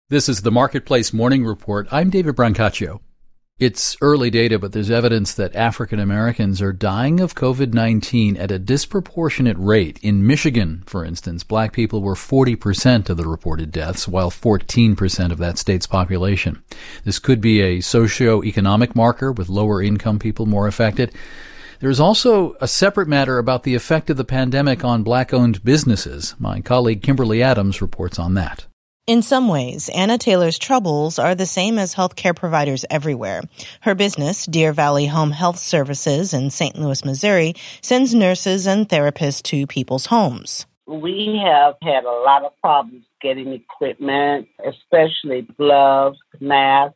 This is the Marketplace Morning Report. I'm David Brancaccio. It's early data, but there's evidence that African Americans are dying of COVID-19 at a disproportionate rate. In Michigan, for instance, black people were 40% of the reported deaths, while 14% of that state's population. This could be a socio-economic marker, with lower income people more affected. There's also a separate matter about the effect of the pandemic on black-owned businesses. My colleague Kimberly Adams reports on that. In some ways, Anna Taylor's troubles are the same as healthcare providers everywhere. Her business, Deer Valley Home Health Services in St. Louis, Missouri, sends nurses and therapists to people's homes. We have had a lot of problems getting equipment, especially gloves, masks,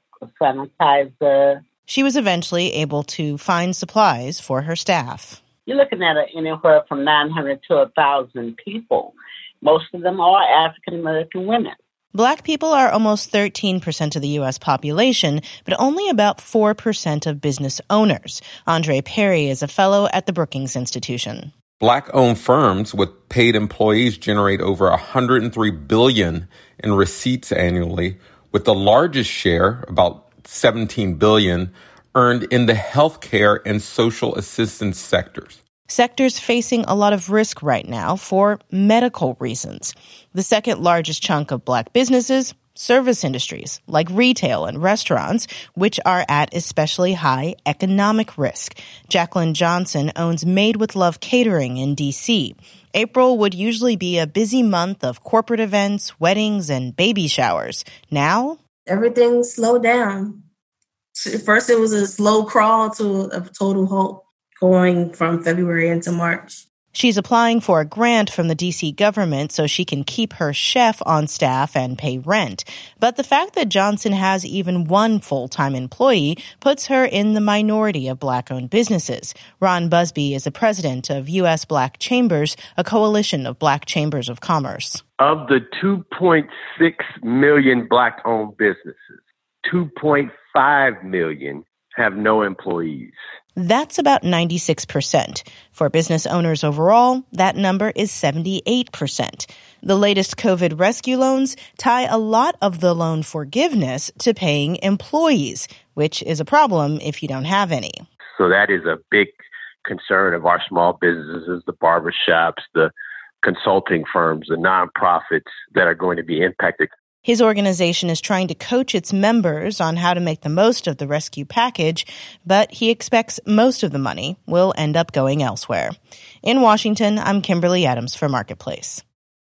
sanitizer. She was eventually able to find supplies for her staff. You're looking at anywhere from 900 to 1,000 people. Most of them are African American women. Black people are almost 13% of the U.S. population, but only about 4% of business owners. Andre Perry is a fellow at the Brookings Institution. Black-owned firms with paid employees generate over $103 billion in receipts annually, with the largest share, about $17 billion, earned in the healthcare and social assistance sectors. Sectors facing a lot of risk right now for medical reasons. The second largest chunk of black businesses, service industries like retail and restaurants, which are at especially high economic risk. Jacqueline Johnson owns Made with Love Catering in D.C. April would usually be a busy month of corporate events, weddings, and baby showers. Now, everything slowed down. First, it was a slow crawl to a total halt, going from February into March. She's applying for a grant from the D.C. government so she can keep her chef on staff and pay rent. But the fact that Johnson has even one full-time employee puts her in the minority of black-owned businesses. Ron Busby is the president of U.S. Black Chambers, a coalition of black chambers of commerce. Of the 2.6 million black-owned businesses, 2.5 million have no employees. That's about 96%. For business owners overall, that number is 78%. The latest COVID rescue loans tie a lot of the loan forgiveness to paying employees, which is a problem if you don't have any. So that is a big concern of our small businesses, the barbershops, the consulting firms, the nonprofits that are going to be impacted. His organization is trying to coach its members on how to make the most of the rescue package, but he expects most of the money will end up going elsewhere. In Washington, I'm Kimberly Adams for Marketplace.